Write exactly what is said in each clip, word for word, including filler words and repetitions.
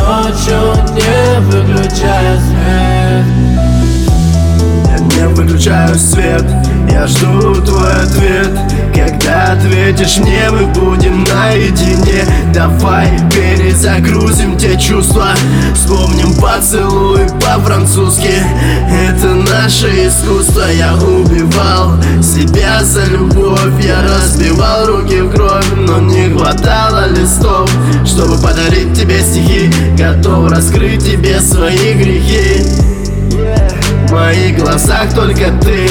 ночью, не выключая свет. Я не выключаю свет, я жду твой ответ. Когда ответишь мне, мы будем наедине. Давай перезагрузим те чувства, вспомним поцелуй по-французски. Это наше искусство. Я убивал себя за любовь, я разбивал руки в кровь, но не хватало листов, чтобы подарить тебе стихи. Готов раскрыть тебе свои грехи. В моих глазах только ты,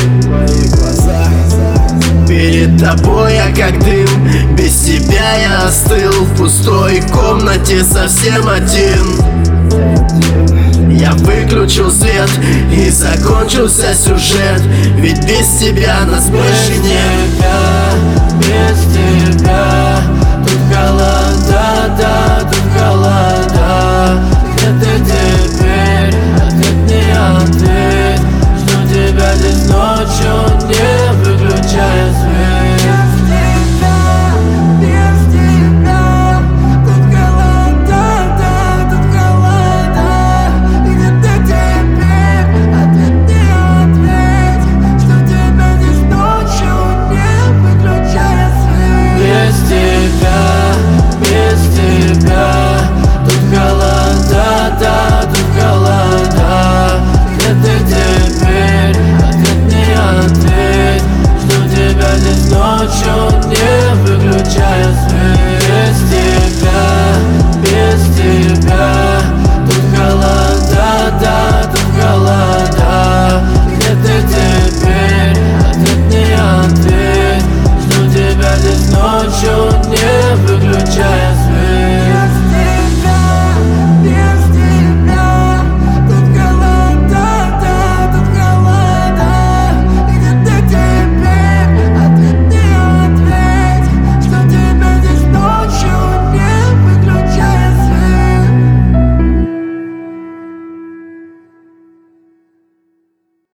перед тобой я как дым. Без тебя я остыл в пустой комнате совсем один. Я выключил свет и закончился сюжет, ведь без тебя нас больше нет. Без тебя, без тебя тут холода, да, тут холода.